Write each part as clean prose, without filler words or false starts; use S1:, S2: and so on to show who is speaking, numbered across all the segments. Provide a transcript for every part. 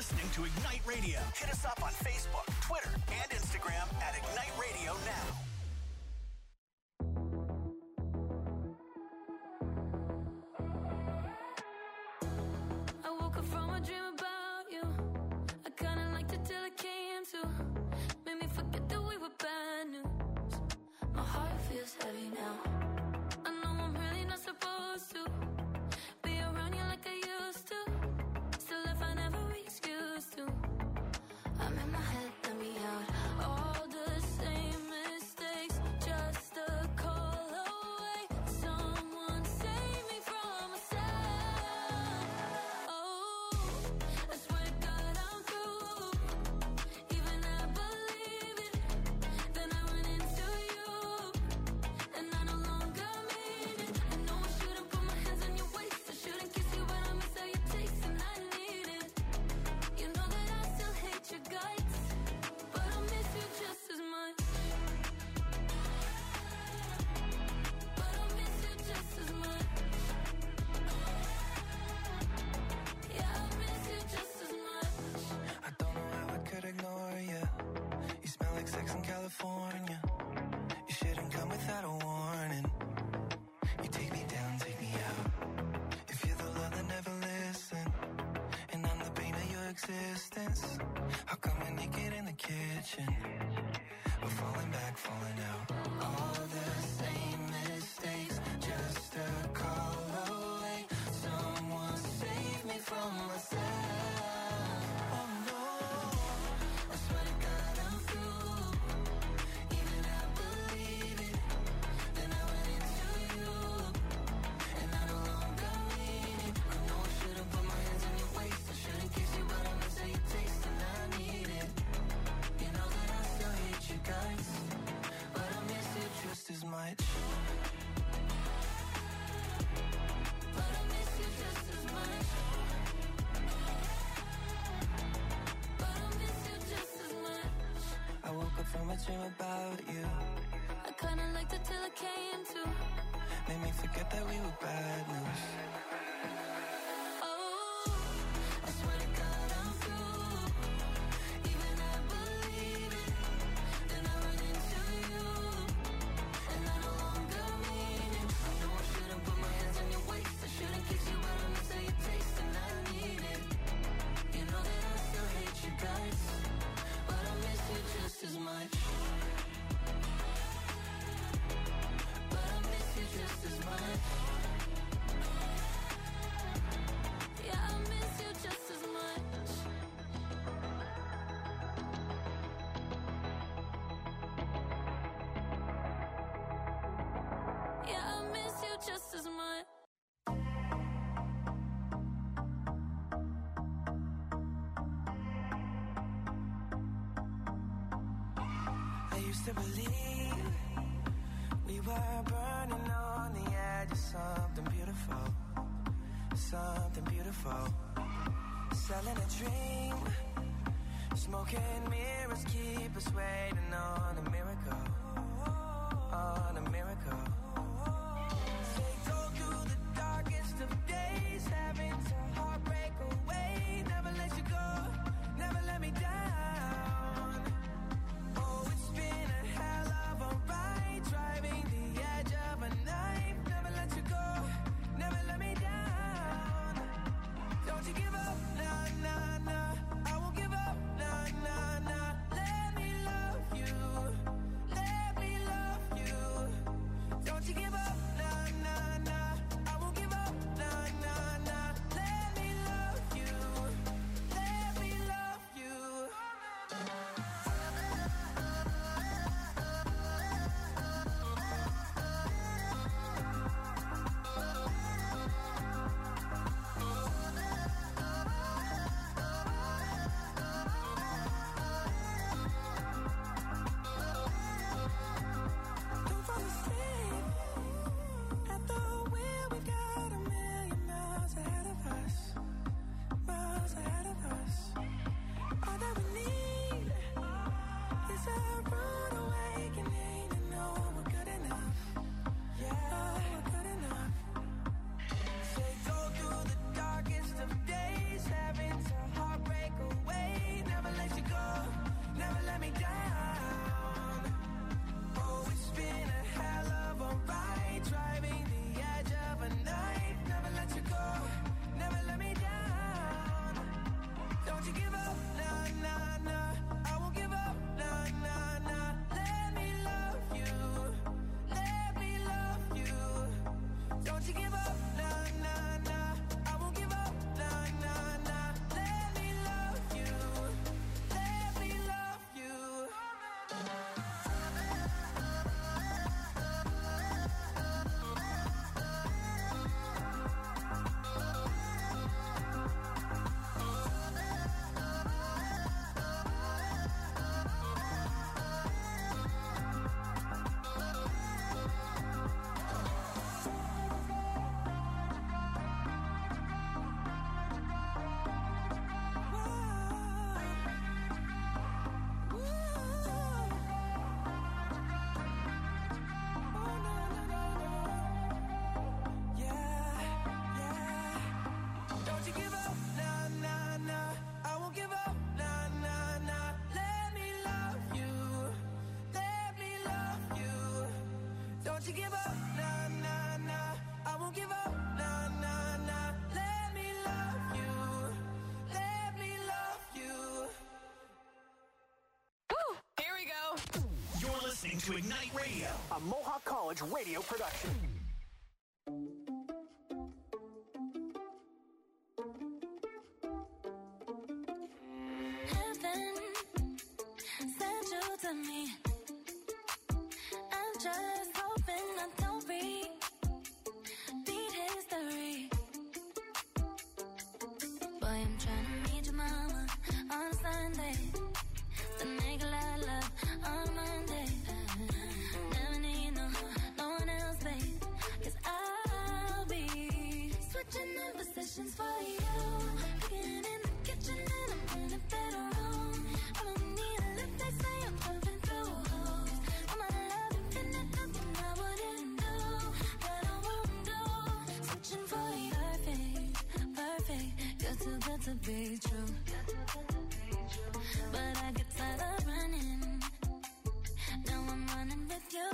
S1: listening to Ignite Radio. Hit us up on Facebook, Twitter, and Instagram at Ignite Radio Now.
S2: California, you shouldn't come without a warning. You take me down, take me out. If you're the love that never listen, and I'm the pain of your existence, how come we're naked in the kitchen? We're falling back, falling out. All the same mistakes, just a call away. Someone save me from myself. As much, but I miss you just as much. But I miss you just as much. I woke up from a dream about you. I kinda liked it till it came to. Made me forget that we were bad news. As much, but I miss you just as much. Yeah, I miss you just as much. Yeah, I miss you just as much. Used to believe we were burning on the edge of something beautiful, something beautiful. Selling a dream, smoking mirrors keep us waiting on a miracle, on a miracle. Take all through the darkest of days, having to heartbreak away. Never let you go, never let me down. Driving the edge of a knife, never let you go, never let me down. Don't you give up, nah, nah, nah. I won't give up, nah, nah, nah. Let me love you. won't you give up? Nah, nah, nah. I won't give up. Nah, nah, nah. Let me love you. Let me love you.
S3: Woo! Here we go.
S1: You're listening to Ignite Radio, a Mohawk College radio production.
S4: Heaven sent you to me. I'm just hoping I don't repeat history. Boy, I'm trying to meet your mama on Sunday. The nigga I love on Monday. Never need no one else, babe. 'Cause I'll be switching in positions for you. Cooking in the kitchen and I'm in a better room. I don't need a lift, they say I'm pumping through holes. All my love infinite, nothing I wouldn't do, that I won't do. Switching for you, perfect, you're too good to be true. But I get tired of running. Now I'm running with you.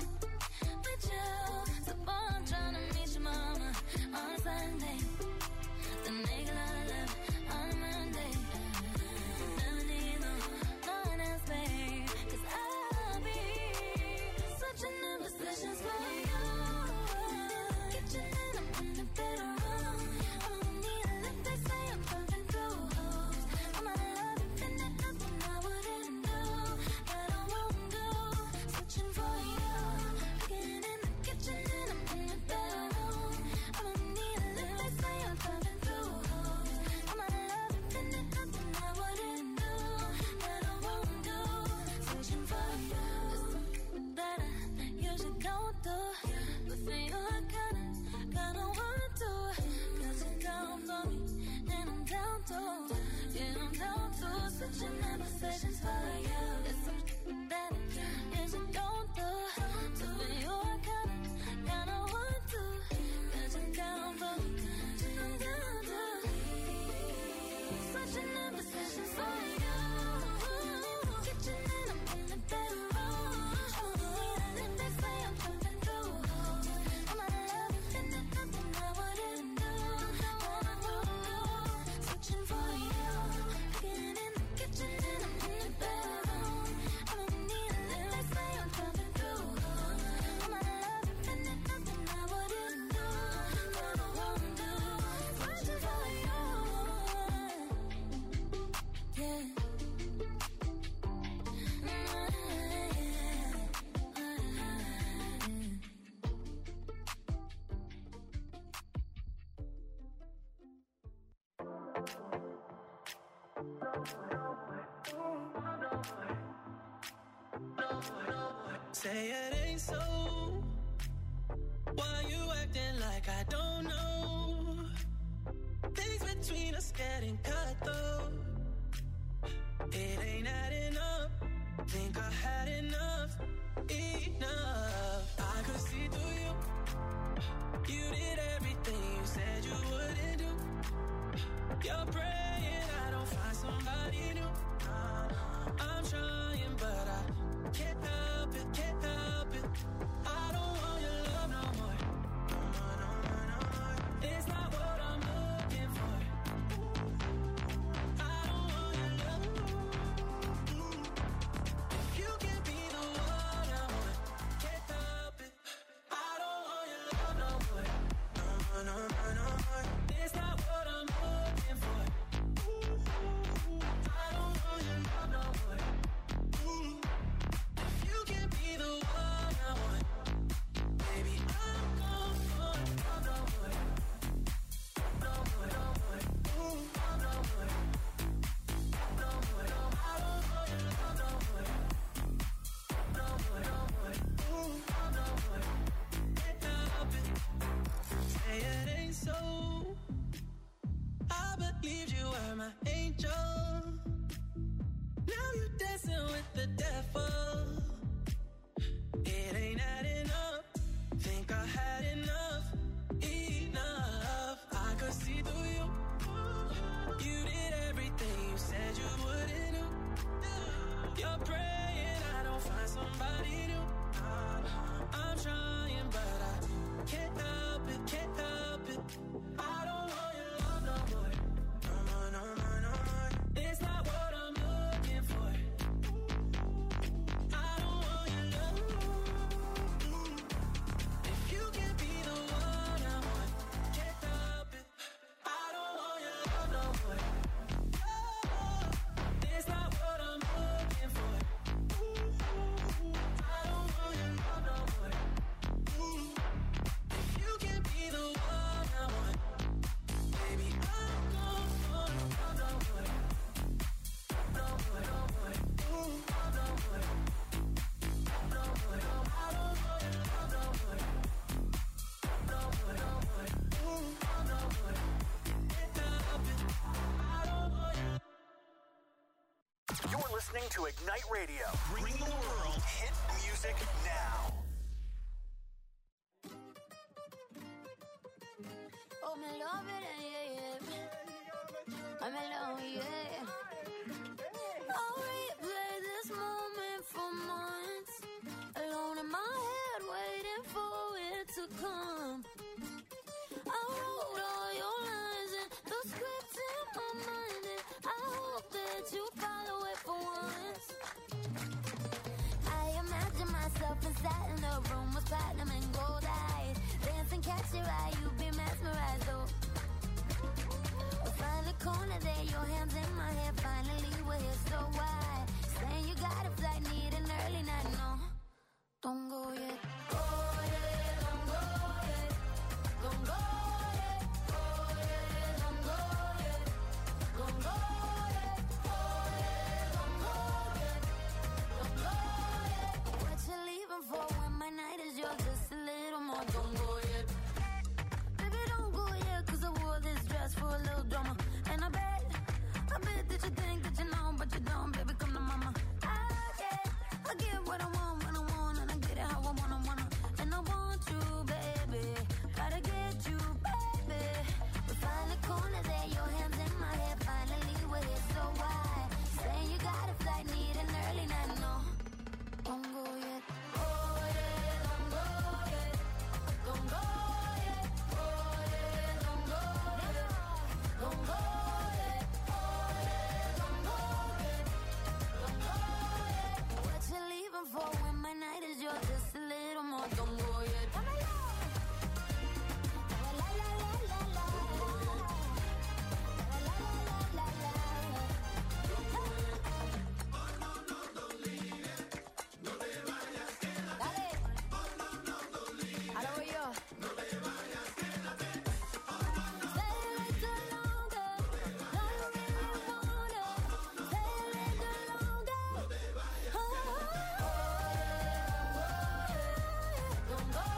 S4: So boy, I'm trying to meet your mama on Sunday. The nigga I love on Monday. Never need no one else, babe. 'Cause I'll be switching in positions for you. Kitchen and I'm in the bedroom. I don't need a lift, they say I'm pumping through holes. All my love infinite, nothing I wouldn't do, that I won't do. Switching for you. Cooking in the kitchen and I'm in the bedroom. I don't need a lift, they say I'm pumping through holes. All my love infinite, nothing I wouldn't do, that I won't do. Switching for you. There's something that I usually don't do, but for you I kinda want to. 'Cause you're down for me and I'm down too. Yeah, I'm down to switching in positions for you. There's something that I usually don't do, so for you I kinda want to. 'Cause you're down for me and I'm down too. Switching in positions for you. Kitchen and I'm in the bedroom. And they say I'm pumping through holes. All my love infinite, nothing I wouldn't do, that I won't do. Switching for you. Cooking in the kitchen and I'm in the bedroom. I don't need a lift, they say I'm pumping through holes. All my love infinite, nothing I wouldn't do, that I won't do. Switching for you. Yeah.
S2: Say it ain't so. Why you acting like I don't know? Things between us getting cut though. It ain't adding up. Think I had enough. I could see through you. You did everything you said you wouldn't do. You're praying I don't find somebody new. I'm trying, but I can't help it, can't help it. I don't want your love no more. No more. It's not what I'm looking for. I don't want your love. If you can't be
S1: You're listening to Ignite Radio, bringing the world hit music now.
S4: Oh, me love it, yeah. I'm alone, yeah. I'll replay this moment for months. Alone in my head, waiting for it to come. I wrote all your lines and the scripts in my mind, and I hope that you follow it for once. I imagine myself inside in the room with platinum and gold eyes. Dance and catch your eye, you be mesmerized, oh. We'll find a corner there, your hands in my hair. Finally we're here, so why? Saying you got a flight, need an early night, no. Don't go yet. Oh yeah, don't go yet. Don't go yet. Oh yeah, don't go yet. Don't go yet. Oh yeah, don't go yet. Don't go yet. What you leaving for when my night is yours? Just a little more. Don't go yet. Baby, don't go yet, 'cause I wore this dress for a little drama. And I bet that you think that you know, but you don't. Baby, come to mama. I get what I want when I want, and I get it how I wanna. And I want you, baby. Gotta get you, baby. We find a corner there, your hands in my hair. Finally we're here, so why? Saying you got a flight, need an early night, no. Don't go yet. Oh yeah, don't go yet. Don't go yet. Oh yeah, don't go yet. Don't go yet. Oh yeah, don't go yet. Don't go yet. What you leaving for when my night is yours? Just a little more. Don't go yet. La la la la la la. La la la la Dale. Ahora voy yo. Stay a little longer. No, you really wanna. Stay a little longer. Oh, don't go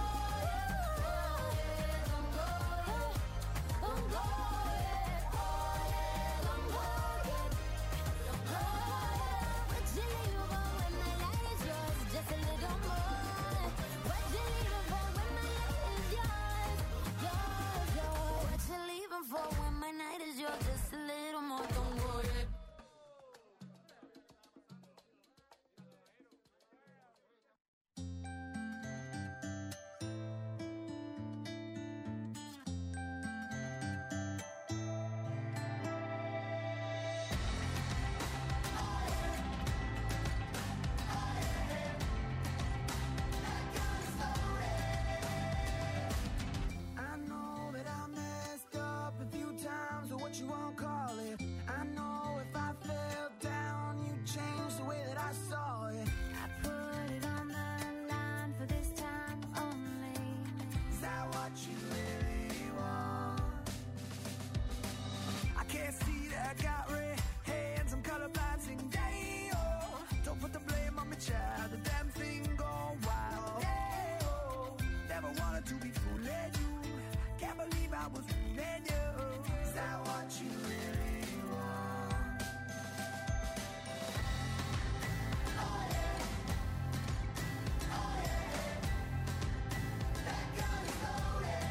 S4: yet. Don't go yet. Don't go yet. Oh yeah, don't go yet. Don't go yet. What you leaving for when my night is yours? Just a little more. What you leaving for when my night is yours? Yours, yours. What you leaving for when my night is yours? Just a little more. Don't go yet.
S2: I know that I messed up a few times, or what you won't call it. I know if I fell down, you'd change the way that I saw it.
S4: I put it on the line for this time only.
S2: Is that what you really want? I can't see that I got red hands, I'm colorblind sing day, oh. Don't put the blame on me, child, the damn thing gone wild. Hey, oh. Never wanted to be fooling you, can't believe I was fooling you. Is that what you really want? Oh yeah, oh yeah, that gun is loaded.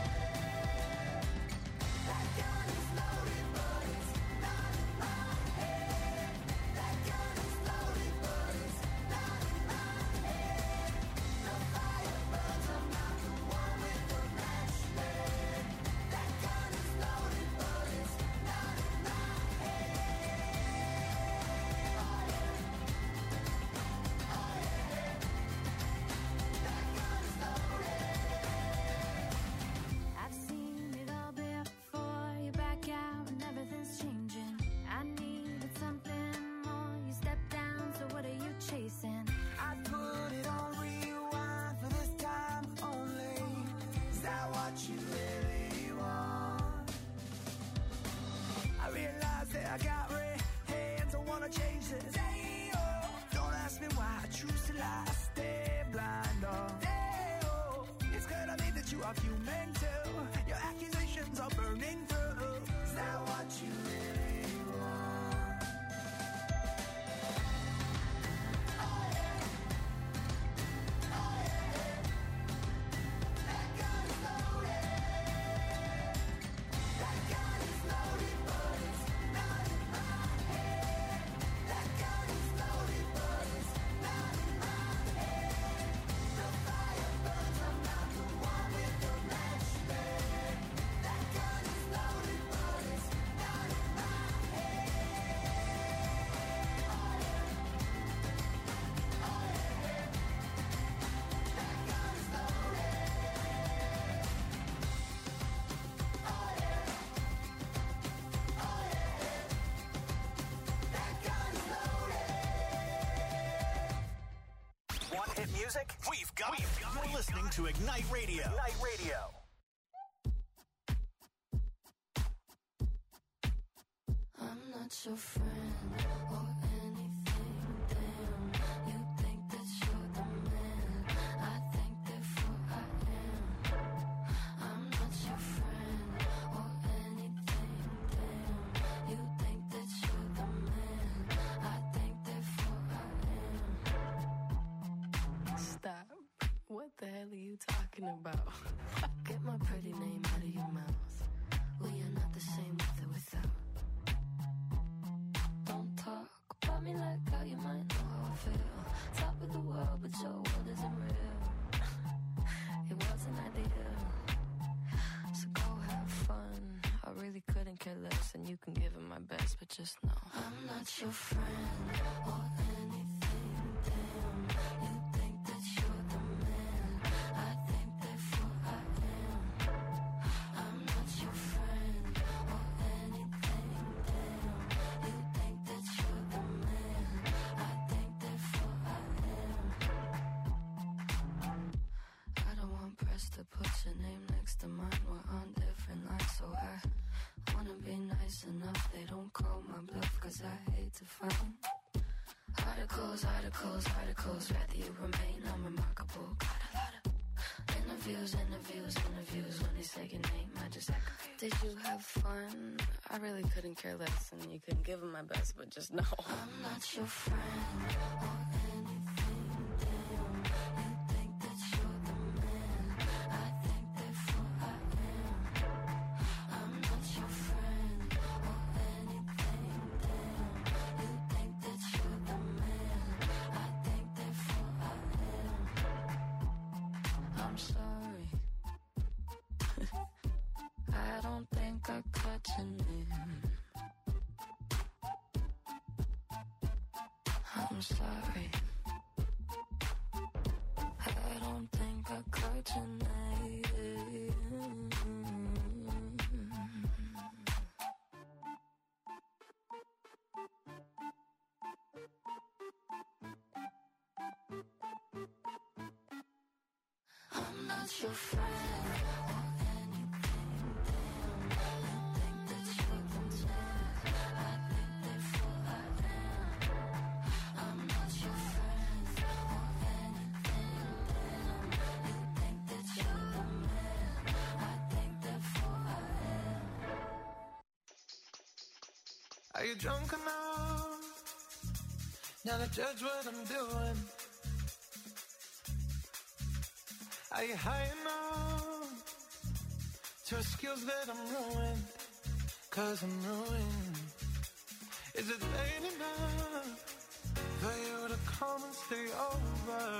S2: That gun is loaded, but it's not in my head. That gun is loaded, but it's not in my head. The fire burns, I'm not the one with the match lit. That gun is loaded, but it's not in my
S1: hit music? We've got it. You're listening to Ignite Radio. Ignite Radio.
S4: I'm not your friend or anything, damn. You think that you're the man, I think therefore I am. I'm not your friend or anything, damn. You think that you're the man, I think therefore I am. Stop. What the hell are you talking about? Get my pretty name out of your mouth. We are not the same with or without. Talk about me like how you might know how I feel. Top of the world, but your world isn't real. It wasn't ideal. So go have fun. I really couldn't care less, and you can give it my best, but just know I'm not your friend or anything, damn. You think that you're the man, I think therefore I am. I'm not your friend or anything, damn. You think that you're the man, I think therefore I am. I don't want press to put your name next to mine. We're on different lines, so I wanna be nice enough. They don't call my bluff, cause I hate to find articles, rather you remain unremarkable. Got a lot of interviews. When they say your name, I just act confused. Did you have fun? I really couldn't care less, and you couldn't give them my best, but just know I'm not your friend or anything, damn. You think that you're the man, I think therefore I am. I'm not your friend or anything, damn. You think that you're the man, I think therefore I am. I'm sorry. I don't think I caught your name. I'm sorry. I don't think I caught your name. I'm not your friend or anything, damn. You think that you're the man, I think therefore I am. I'm not your friend or anything, damn. You think that you're the man, I think therefore I am.
S3: Are you drunk enough now to judge what I'm doing? Are you high enough to excuse that I'm ruined? Cause I'm ruined. Is it late enough for you to come and stay over?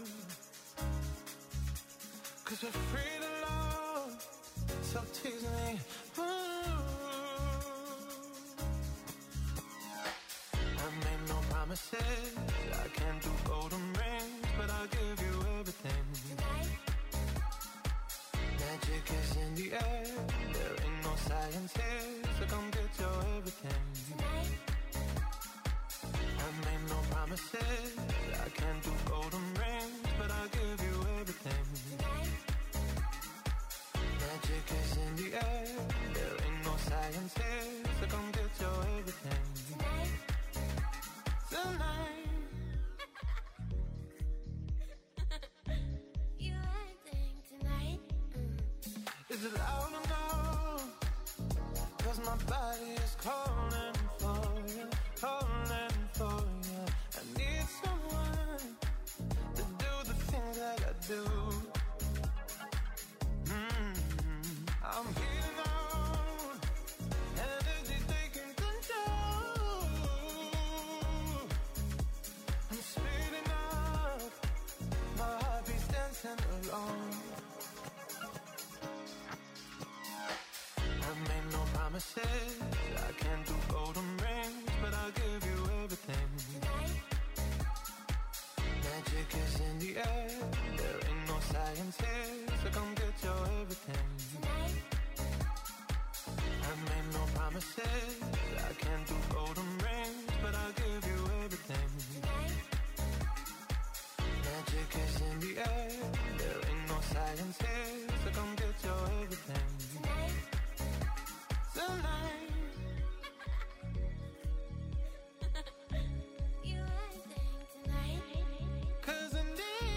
S3: Cause we're free to love, so tease me. I made no promises, I can't do golden rings, but I'll give you everything. Magic is in the air, there ain't no science here, so come get your everything. I made no promises, I can't do golden rings, but I'll give you everything. Magic is in the air, there ain't no science here, so come get your everything. Tonight.
S4: You acting tonight?
S3: Is it loud enough? Cause my body is calling for you, calling for you. I need someone to do the things that I do. I'm heating on, energy taking control. I'm speeding up, my heart beats dancing alone. I made no promises, I can't do golden rings, but I'll give you everything. Magic is in the air, there ain't no science here, so come get your everything. I made no promises, I can't do golden rings, but I'll give you everything. Magic science here, so come get your everything. Tonight.
S4: You anything tonight?
S3: 'Cause I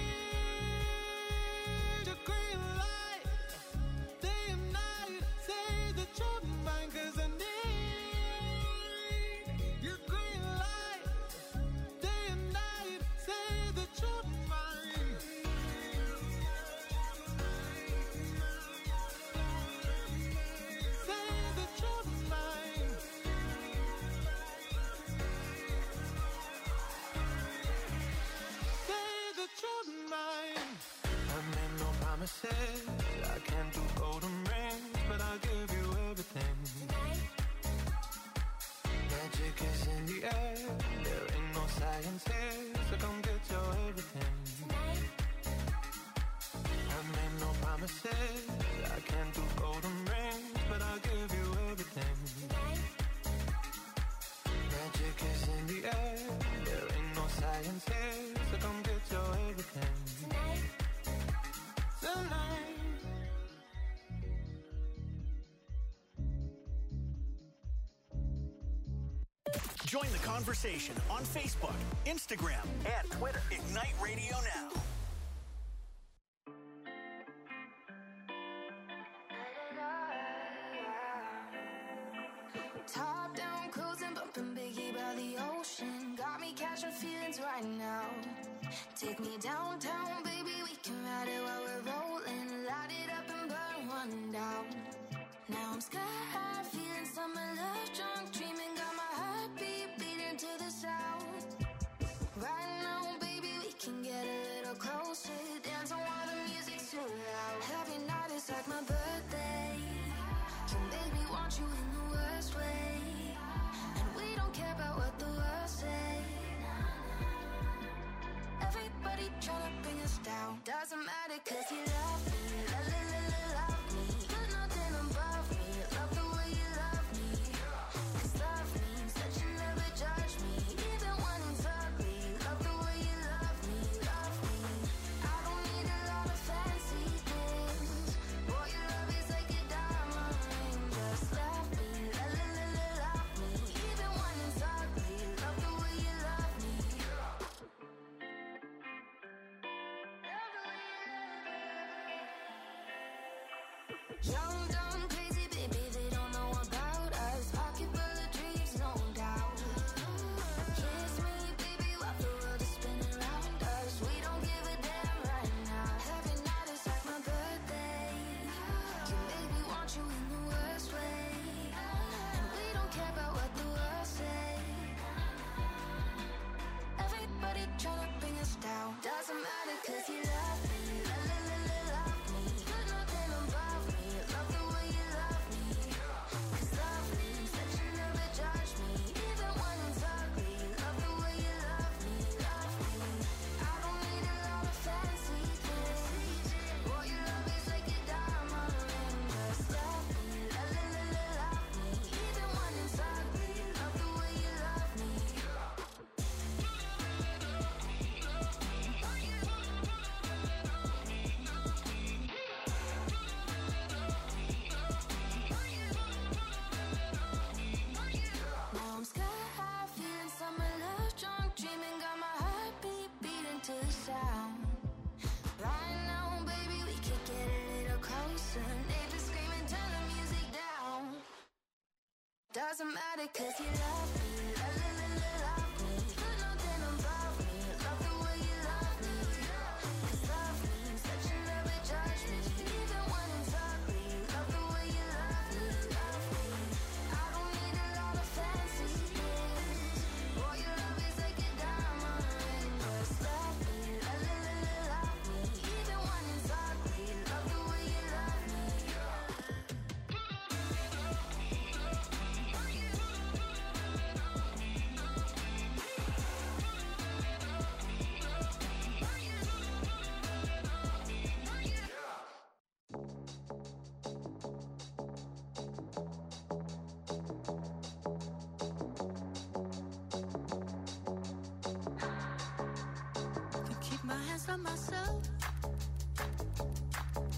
S3: need your green light, day and night. Say that you're mine, 'cause I need your green light, day and night. Say that you're mine. Say that you're mine. Say that you're mine. I made no promises, I can't do golden rings, but I'll give you everything. Magic is in the air, there ain't no science here, so come get your everything. I made no promises, I can't do golden rings, but I'll give you everything. Magic is in the air, there ain't no science here, so come get your everything. Tonight.
S1: Join the conversation on Facebook, Instagram, and Twitter. Ignite Radio Now.
S5: Top down, cruising, bumping Biggie by the ocean. Got me catching feelings right now. Take me downtown, baby, we can ride it while we're rolling. Light it up and burn one down. Now I'm sky high, feeling summer love, drunk, dreaming, got my heartbeat beating to the sound. Right now, baby, we can get a little closer. Dance on while the music's too loud. Every night is like my birthday. So baby, want you in the worst way. And we don't care about what the world say. Everybody tryna bring us down. Doesn't matter 'cause you love me. Love me. There's nothing above me. Love the way you love me. 'Cause love means that you never judge me. Even when it's ugly. Love the way you love me. Love me. I don't need a lot of fancy things. Boy, your love is like a diamond ring. Just love me. Love me. Even when it's ugly. Love the way you love me. Young, dumb, crazy, baby, they don't know about us. Pocket full of dreams, no doubt. Kiss me, baby, while the world is spinning around us. We don't give a damn right now. Every night is like my birthday. You make me want you in the worst way. And we don't care about what the world say. Everybody tryna bring us down. Doesn't matter 'cause you love me. Love me. There's nothing above me. Love the way you love me. 'Cause love means that you never judge me. Even when it's ugly. Love the way you love me. Love me. I don't need a lot of fancy things. Boy, your love is like a diamond ring. Just love me. Love me. Even when it's ugly. Love the way you love me. Now I'm sky high, feeling summer love, drunk, dreaming, got my heartbeat beating to the sound. Right now, baby, we could get a little closer. Neighbors screaming, turn the music down. Doesn't matter 'cause you love me. Love me. There's nothing above me. Love the way you love me. 'Cause love means that you never judge me. Even when it's ugly. Love the way you love me. Love me. I don't need a lot of fancy things. Boy, your love is like a diamond ring. Just love me. Love me. Even when it's ugly. Love the way you love me.
S6: To keep my hands on myself.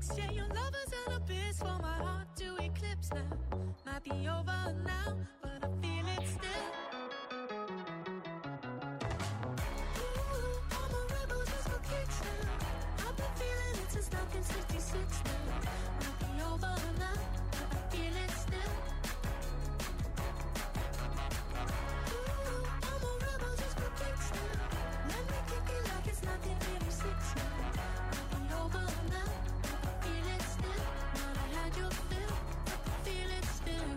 S3: fix. Yeah, your love is an abyss for my heart to eclipse now. Might be over now, but I feel it still. Ooh, I'm a rebel just for kicks now. I've been feeling it since 1966 now. Might be over now, but I feel it still. Ooh, I'm a rebel just for kicks now. Let me kick it like it's 1986 now. Might be over now, but I feel it still. Not I had your fill, but I feel it still.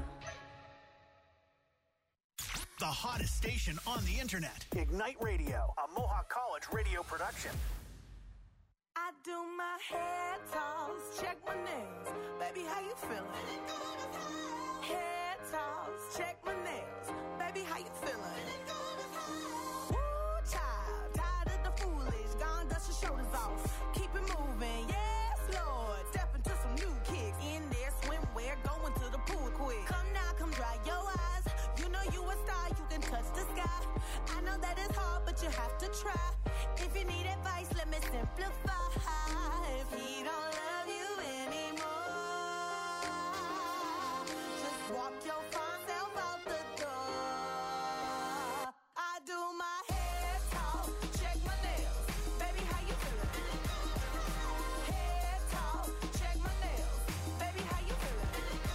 S1: The hottest station on the internet. Ignite Radio, a Mohawk College radio production.
S2: I do my hair toss, check my nails. Baby, how you feeling? Hair toss, check my nails. Baby, how you feeling? Woo, child, tired of the foolish. Gone, dust your shoulders off. Keep it moving, yes, Lord. Step into some new kicks. In there, swimwear, going to the pool quick. Come now, come dry your eyes. You know you a star, you can touch the sky. I know that it's hard, but you have to try. If you need advice, let me simplify. If he don't love you anymore, just walk your fine self out the door. I do my hair talk, check my nails. Baby, how you feeling? Hair talk, check my nails. Baby, how you feeling?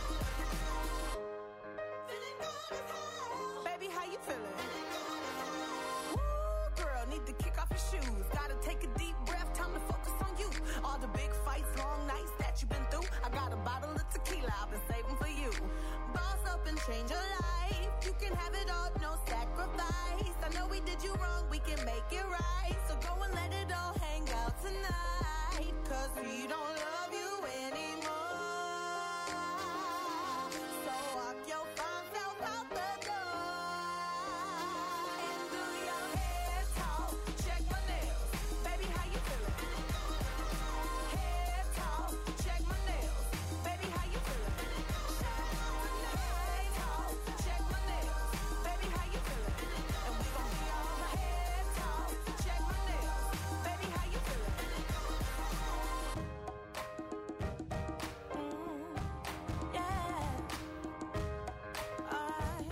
S2: Feeling good as hell. Baby, how you feeling? Woo, girl, need to kick off your shoes. Gotta take a deep breath, time to focus on you. All the big fights, long nights that you've been through. I got a bottle of tequila I've been saving for you. Boss up and change your life. You can have it all, no sacrifice. I know we did you wrong, we can make it right. So go and let it all hang out tonight. Cause we don't love you anymore. So walk your fine self out the door. And do your hair talk, check my nails. Baby, how you feeling? Hair talk, check my nails. Baby, how you feeling? Hair talk, check my nails. Baby, how you feeling? And we gon' be all hair talk, check my nails. Baby, how you feeling? Yeah. Alright.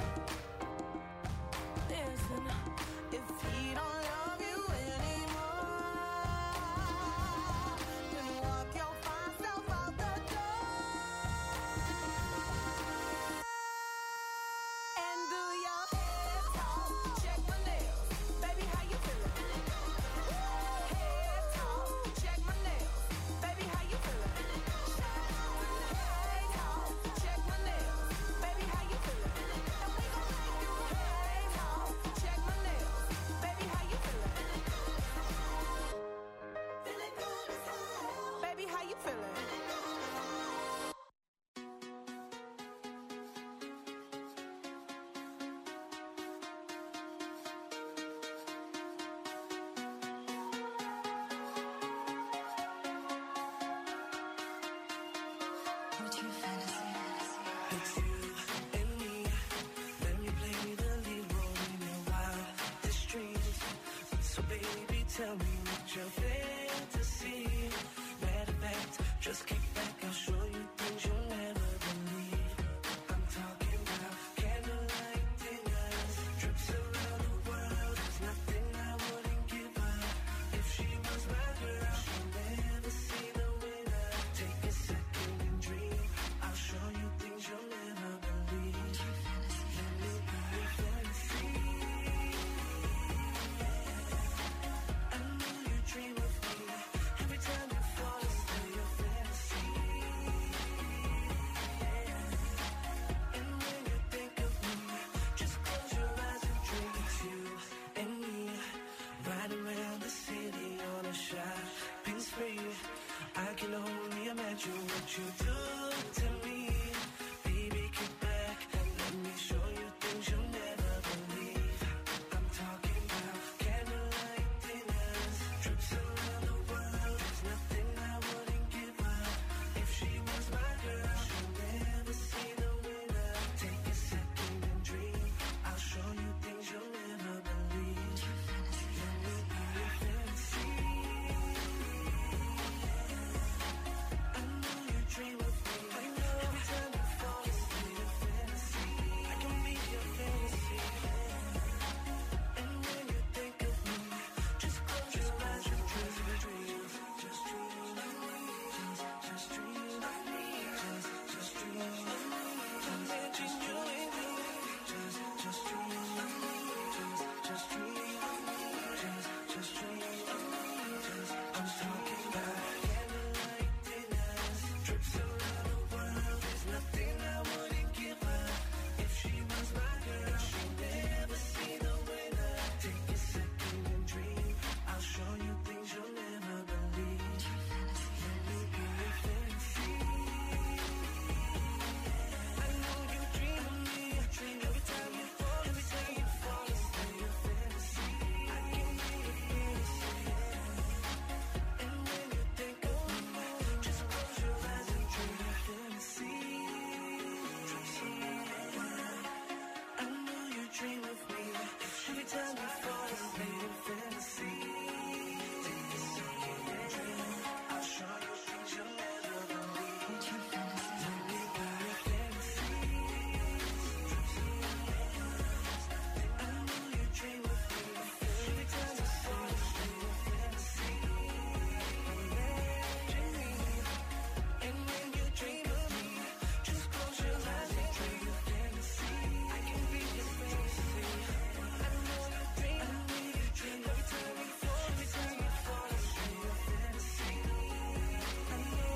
S2: Listen, if he don't love you anymore, then walk your fine self out the door. And do your hair talk, check my nails. Baby, how you feeling? Hair talk, check my nails. Baby, how you feeling? Hair talk, check my nails. Baby, how you feeling? And we gon' make you hair talk, check my nails. Baby, how you feeling? Feeling good as hell. Baby, how you feeling?
S3: What's your fantasy?
S2: It's you and me. Let me play the lead role in your wildest dreams. So baby, tell me what your fantasy. Matter of fact, just kick back, I'll show you things you'll never believe. I'm talking about candlelight dinners, trips around the world. There's nothing I wouldn't give her. If she was my girl, she'll never see the winner. Take a second and dream. I'll show you things you'll never believe. Let me be your fantasy. I know you dream of time you fall asleep in fantasy, I'll show you things you'll never believe. Tell me about your fantasies. I know you dream of me. Every time you fall asleep in fantasy, imagine me. And when you dream of me, just close your eyes and dream of fantasy. I can be your fantasy. I know you dream. Every time you fall asleep in fantasy. I know.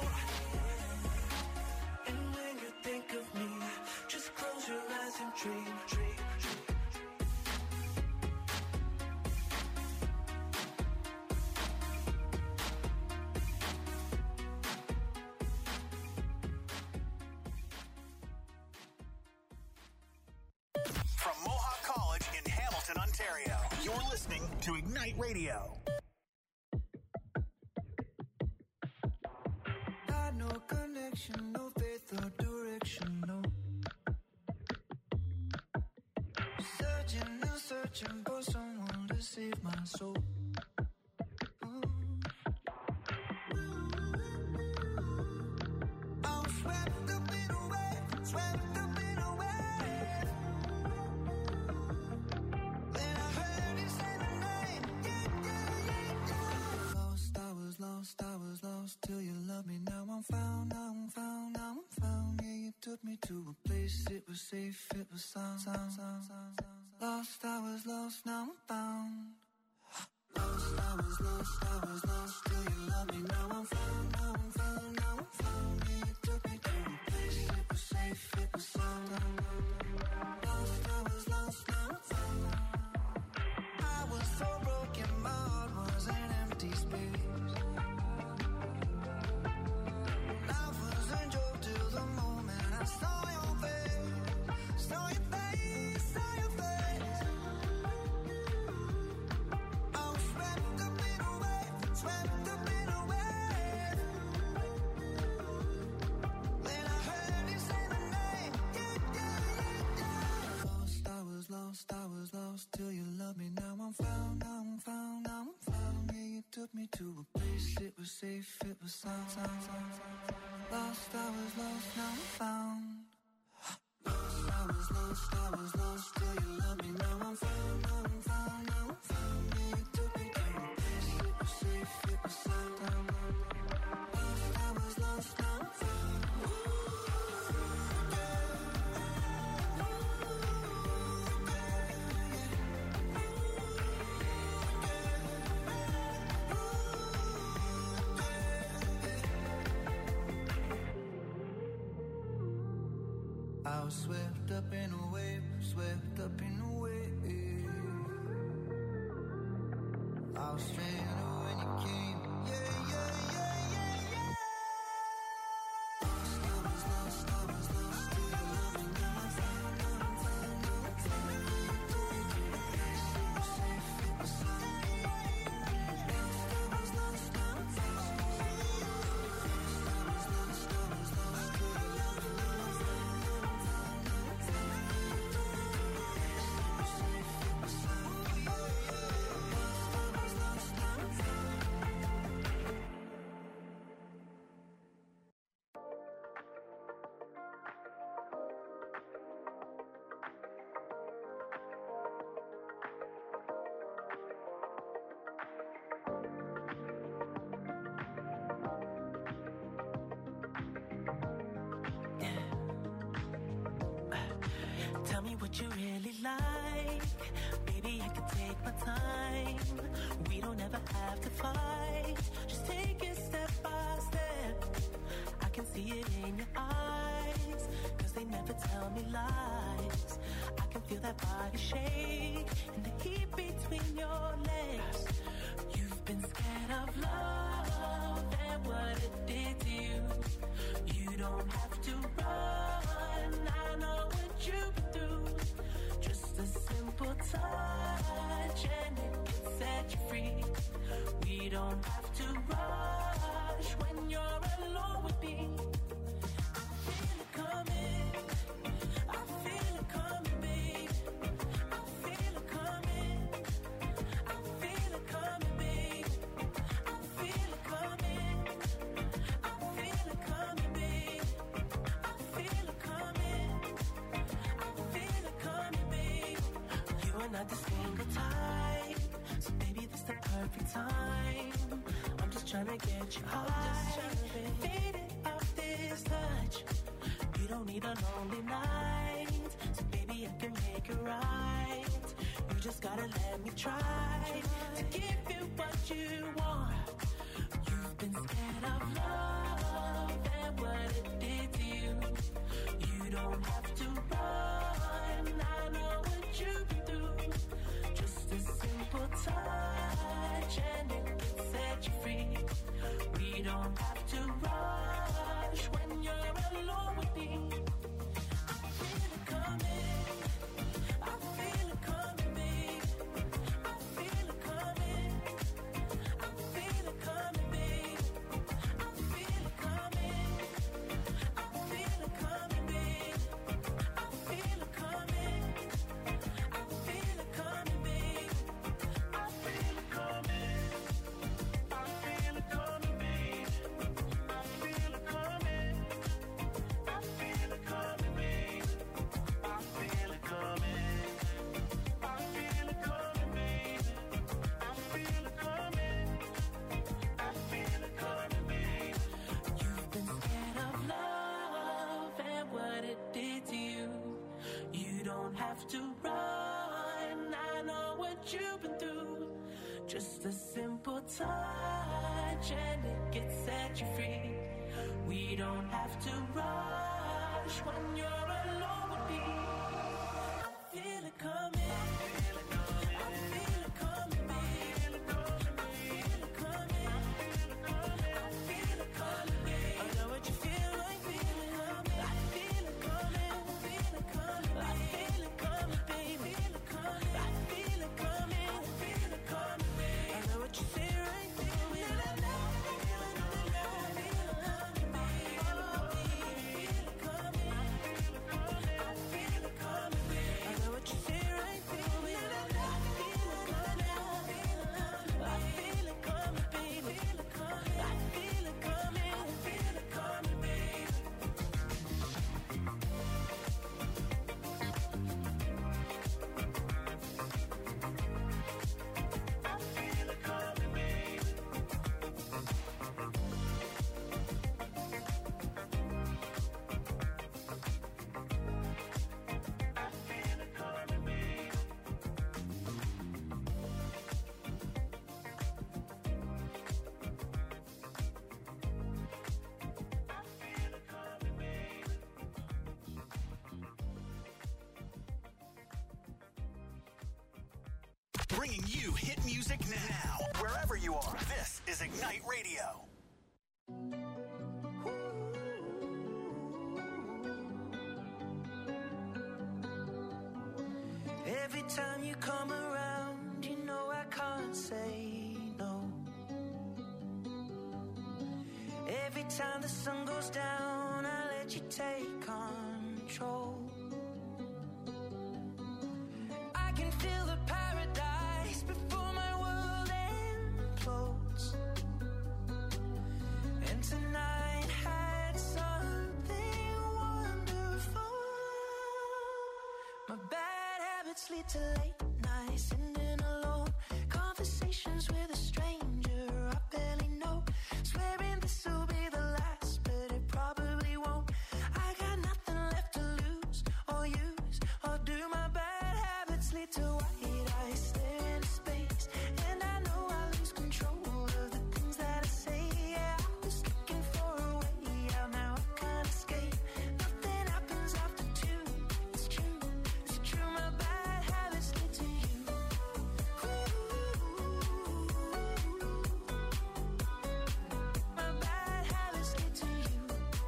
S2: And when you think of me, just close your eyes and dream.
S1: From Mohawk College in Hamilton, Ontario, you're listening to Ignite Radio.
S2: Got no connection, no faith or direction, no. Searching for someone to save my soul. I'm swept up in a wave, swept up in a wave. Then I heard you say my name, yeah. Lost, I was lost till you loved me. Now I'm found. Yeah, you took me to a place, it was safe, it was sound. Lost, I was lost, now I'm found. Lost, I was lost till you loved me. Now I'm found. Yeah, you took me to a place, it was safe, it was sound. Lost, I was lost, now I'm found. I was so broken, my heart was an empty space. Life was a joke till the moment I saw your face. Saw your face. I was swept up in a wave. Then I heard you say my name, yeah. Lost, I was lost till you loved me. Now I'm found. Yeah, you took me to a place, it was safe, it was sound. Lost, I was lost, now I'm found. Lost, I was lost till you loved me. Now I'm found. Yeah, you took me to a place, it was safe, it was sound. Lost, I was lost, now I'm found. I was swept up in a wave, swept up in a wave. I was stranded when you came, yeah. Lost, I was lost till you loved me. Now I'm found. You took me to a place, it was safe, it was sound. Lost, I was lost, now I'm found. Lost, I was lost till you loved me. Now I'm found.
S6: Tell me what you really like. Baby, I can take my time. We don't ever have to fight. Just take it step by step. I can see it in your eyes, 'cause they never tell me lies. I can feel that body shake and the heat between your legs. You've been scared of love and what it did to you. You don't have to run. I know what you've been through. Just a simple touch and it can set you free. We don't have to rush when you're alone with me. I feel it coming, babe. I feel it coming. type. So baby, this the perfect time. I'm just trying to get you high. Faded off this touch. You don't need a lonely night. So baby, I can make it right. You just gotta let me try to give you what you want. You've been scared of love and what it did to you. You don't have to run. I know what you've been through. Just a simple touch and it can set you free. We don't have to rush when you're alone with me. I feel it coming. I feel it coming, babe. I feel it coming. I feel it coming, babe. I feel it coming. I feel it coming, babe. I feel it coming. I feel it coming, babe. I feel it coming. I feel it coming, babe. I feel it coming. I feel it coming, babe. I feel it coming. I feel it coming, babe. I feel it coming. I feel it coming, babe. You've been scared of love and what it did to you. You don't have to run. I know what you've been through. Just a simple touch and it can set you free. We don't have to rush when you're alone with me. I feel it coming. I feel it coming. I feel it coming, babe. I feel it coming. I feel it coming, babe. I know what you feel like. Feel it coming. I feel it coming. I feel it coming. I feel it coming, babe. Feel it coming. I feel it coming. I feel it coming, babe. I know what you feel right. Feel it. I know. Feel it coming, babe. Feel it coming. I feel it coming, babe. I know what you feel right. Feel it. I know. Feel it coming. I feel it coming, babe. Feel it coming. I feel it coming. I feel it coming, babe. I feel it coming, babe. I feel it coming, babe. I feel it coming, babe.
S1: Bringing you hit music now. Wherever you are, this is Ignite Radio.
S2: Every time you come around, you know I can't say no. Every time the sun goes down, I let you take control. I can feel the paradise before my world implodes. And tonight had something wonderful. My bad habits lead to late nights, sitting alone. Conversations with a stranger I barely know. Swearing this will be the last, but it probably won't. I got nothing left to lose or use or do. My bad habits lead to white eyes staring into space, and I know I lose control of the things that I say. Yeah, I was looking for a way out, now I can't escape. Nothing happens after two. It's true, it's true. My bad habits lead to you. My bad habits lead to you.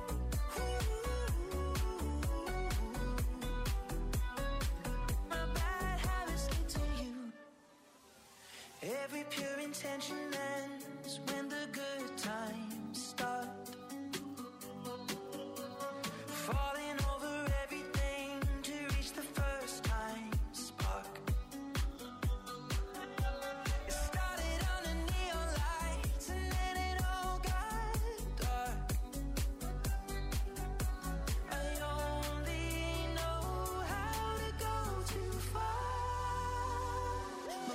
S2: My bad habits lead to you. Every pure intention ends when the good times start. Falling over everything to reach the first time spark. It started on the neon lights and then it all got dark. I only know how to go too far.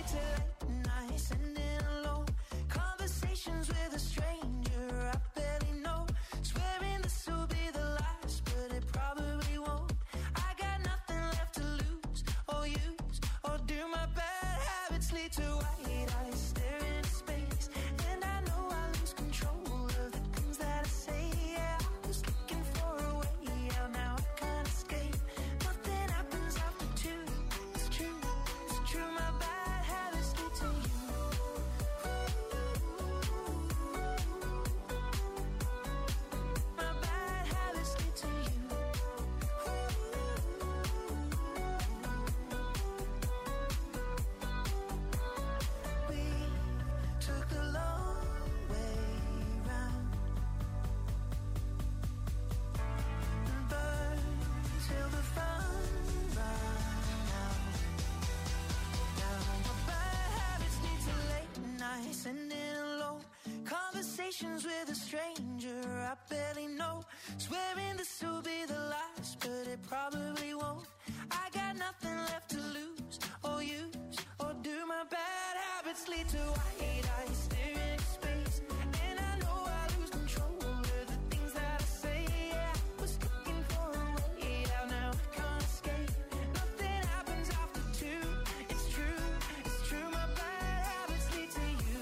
S2: to late nights ending alone. Conversations with a stranger I barely know. Swearing this will be the last, but it probably won't. I got nothing left to lose or use, or do my bad habits lead to white eyes staring into space? And I know I lose control of the things that I say. Yeah, I was looking for a way out, now I can't escape. Nothing happens after two. It's true, it's true. My bad habits lead to you. My bad habits lead to you. We took the long way round and burned till the fun ran out. Now my bad habits lead to late nights ending alone. Conversations with a stranger I barely know. Swearing this will be the last, but it probably won't. I got nothing left to lose or use, or do my bad habits lead to white eyes staring into space? And I know I lose control of the things that I say. Yeah, I was looking for a way out, now I can't escape. Nothing happens after two. It's true, it's true. My bad habits lead to you.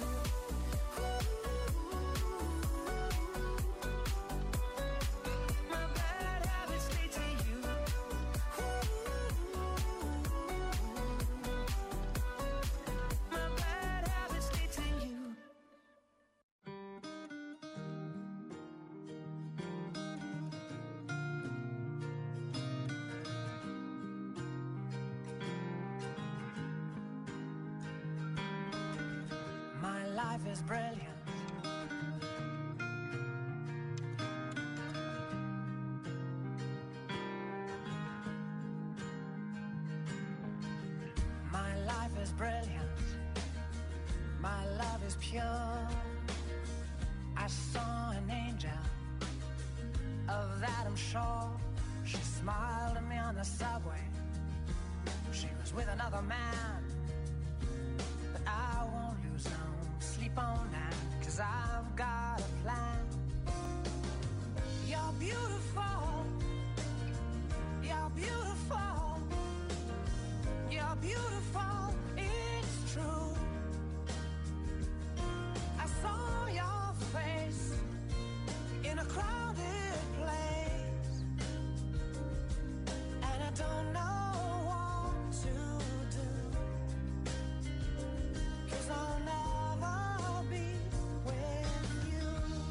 S2: My bad habits lead to you. My bad habits lead to you. My life is brilliant. My life is brilliant. My love is pure. I saw an angel, of that I'm sure. She smiled at me on the subway. She was with another man, but I won't lose no sleep on that, 'cause I've got a plan. You're beautiful. You're beautiful. You're beautiful. It's true. I saw your face in a crowded place, and I don't know what to do, 'cause I'll never be with you.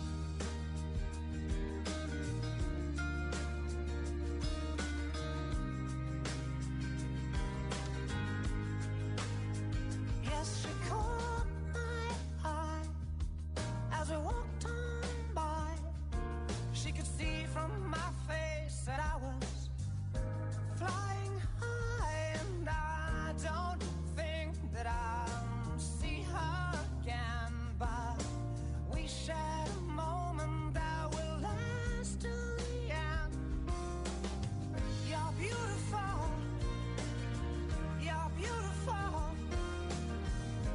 S2: Yes, she caught my eye as we walked on by. She could see from my face that I was flying high, and I don't think that I'll see her again, but we shared a moment that will last till the end. You're beautiful. You're beautiful.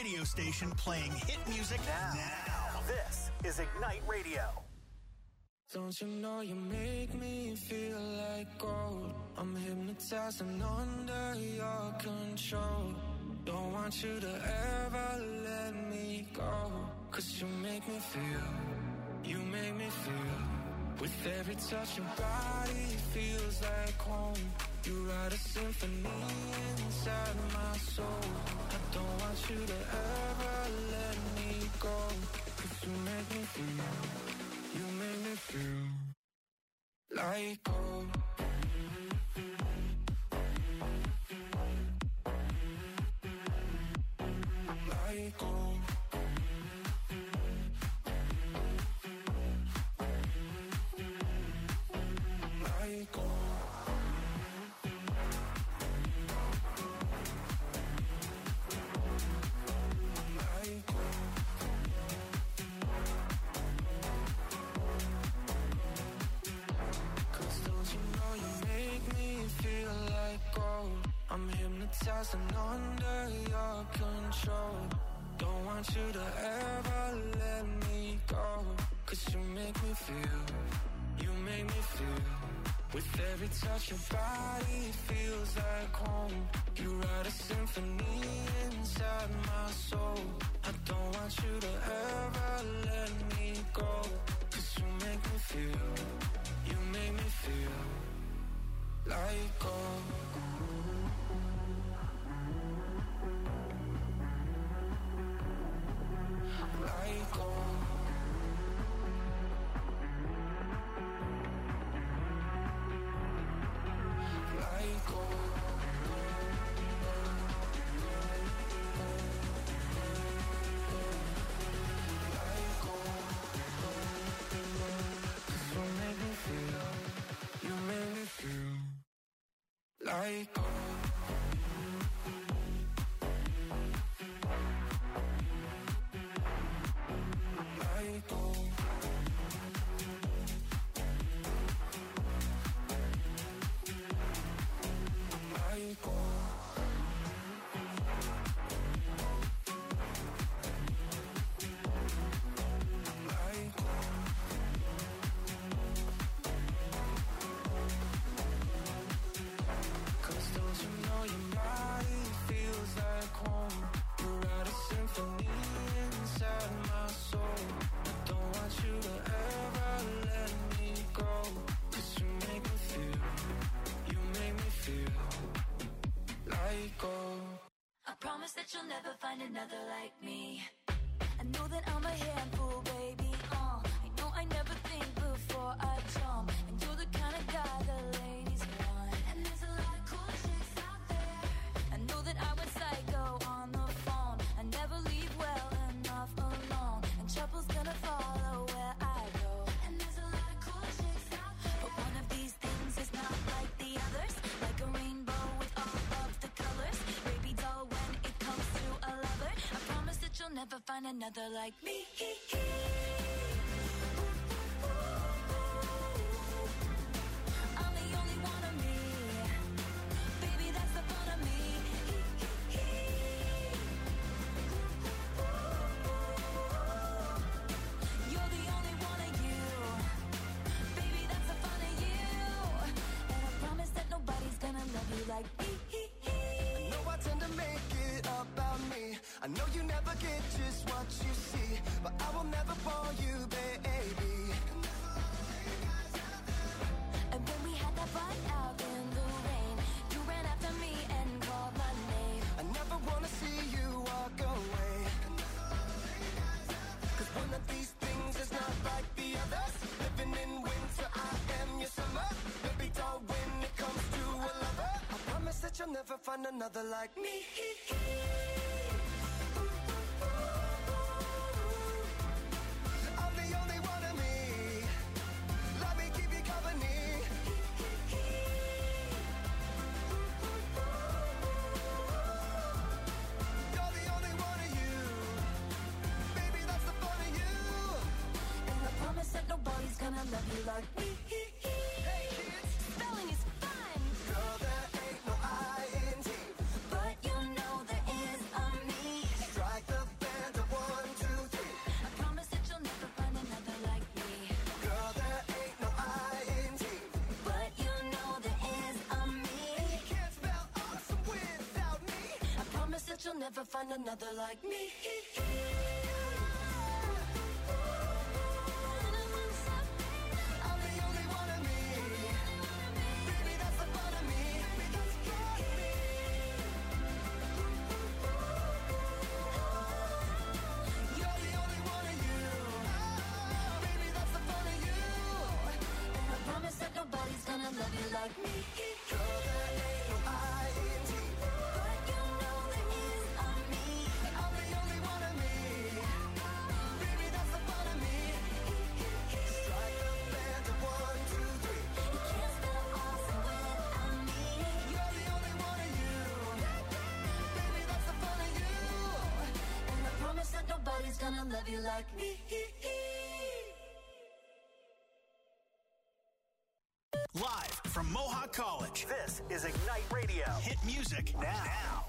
S1: radio station playing hit music now. This is Ignite Radio.
S3: Don't you know you make me feel like gold? I'm hypnotized and under your control. Don't want you to ever let me go. 'Cause you make me feel, you make me feel. With every touch your body feels like home. You write a symphony inside my soul. I don't want you to ever let me go. 'Cause you make me feel, you make me feel like gold. Like gold. Like gold. Like gold. I'm hypnotized and under your control. Don't want you to ever let me go. 'Cause you make me feel, you make me feel. With every touch your body feels like home. You write a symphony inside my soul. I don't want you to ever let me go. 'Cause you make me feel, you make me feel like gold. Like gold. Like gold. Like gold. 'Cause you make me feel, you make me feel like gold. Like gold. Like gold. Like gold. Cause don't you know your body feels like home. You write a symphony inside my soul. I don't want you to ever let me go. 'Cause you make me feel, you make me feel like gold.
S4: I promise that you'll never find another like me. I know that I'm a handful, baby. I know I never think before I jump. And you're the kind of guy the ladies want. And there's a lot of cool chicks out there. I know that I went psycho on the phone. I never leave well enough alone. And trouble's gonna follow where I go. And there's a lot of cool chicks out there. But one of these things is not like the others. Like a rainbow with all of the colors. Baby doll, when it comes to a lover, I promise that you'll never find another like me. I'm the only one of me. Baby, that's the fun of me. You're the only one of you. Baby, that's the fun of you. And I promise that nobody's gonna love you like me.
S7: I know I tend to make it about me. I know you never get just what you see, but I will never fall you, baby.
S4: And when we had that fight out in the rain, you ran after me and called my name.
S7: I never wanna see you walk away. 'Cause one of these things is not like the others. Living in winter, I am your summer. Baby doll, when it comes to a lover, I promise that you'll never find another like me. I'm the only one of me. Let me keep you company. You're the only one of you. Baby, that's the fun of you.
S4: And I promise that nobody's gonna love you like me.
S7: Hey kids,
S4: Spelling is fun,
S7: girl, there ain't no I in T.
S4: but you know there
S5: never find another like me. I'm the only one of me. Baby, that's the fun of me. You're the only one of you. Baby, that's the fun of you. And I promise that nobody's gonna love you like me. Girl, there ain't no I-N-T. But you know there is on me. I'm the only one of me. Baby, that's the fun of me. Strike the band of 1, 2, 3. You can't stop us when I'm me. You're the only one of you. Baby, that's the fun of you. And I promise that nobody's gonna love you like me.
S1: Live from Mohawk College, this is Ignite Radio. Hit music now.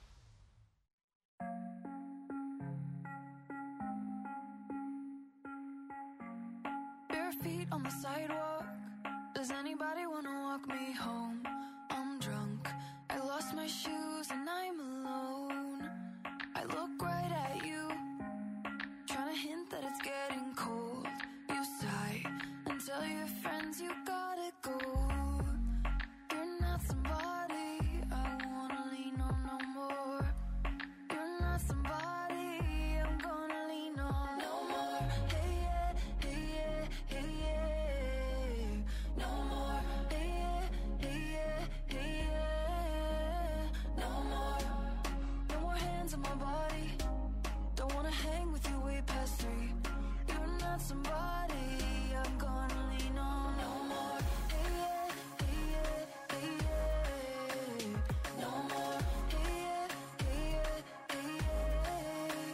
S8: Bare feet on the sidewalk. Does anybody wanna walk me home? I'm drunk. I lost my shoes and I'm alone. I look right at you, trying to hint that it's getting cold. You sigh and tell your friends you gotta go. You're not somebody I wanna lean on no more. You're not somebody I'm gonna lean on no more. Hey yeah, hey yeah, hey yeah. No more. Hey yeah, hey yeah, hey yeah. No more. No more hands on my body. Don't wanna hang with you way past 3. You're not somebody I'm gonna lean on no more. Hey yeah, hey yeah, hey yeah. No more. Hey yeah, hey yeah, hey yeah.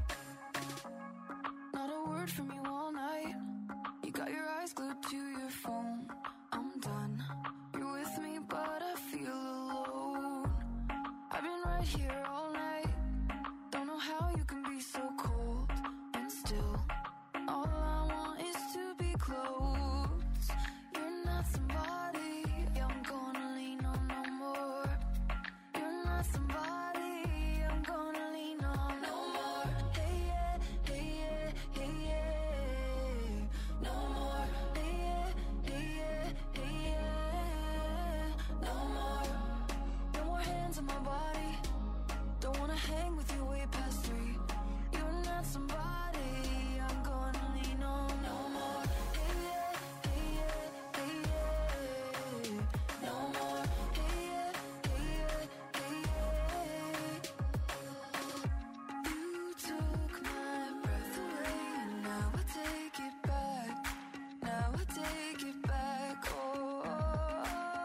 S8: Not a word from you all night. You got your eyes glued to your phone. I'm done. You're with me, but I feel alone. I've been right here all night. Don't know how you can be so cold and still. All I want is to be close.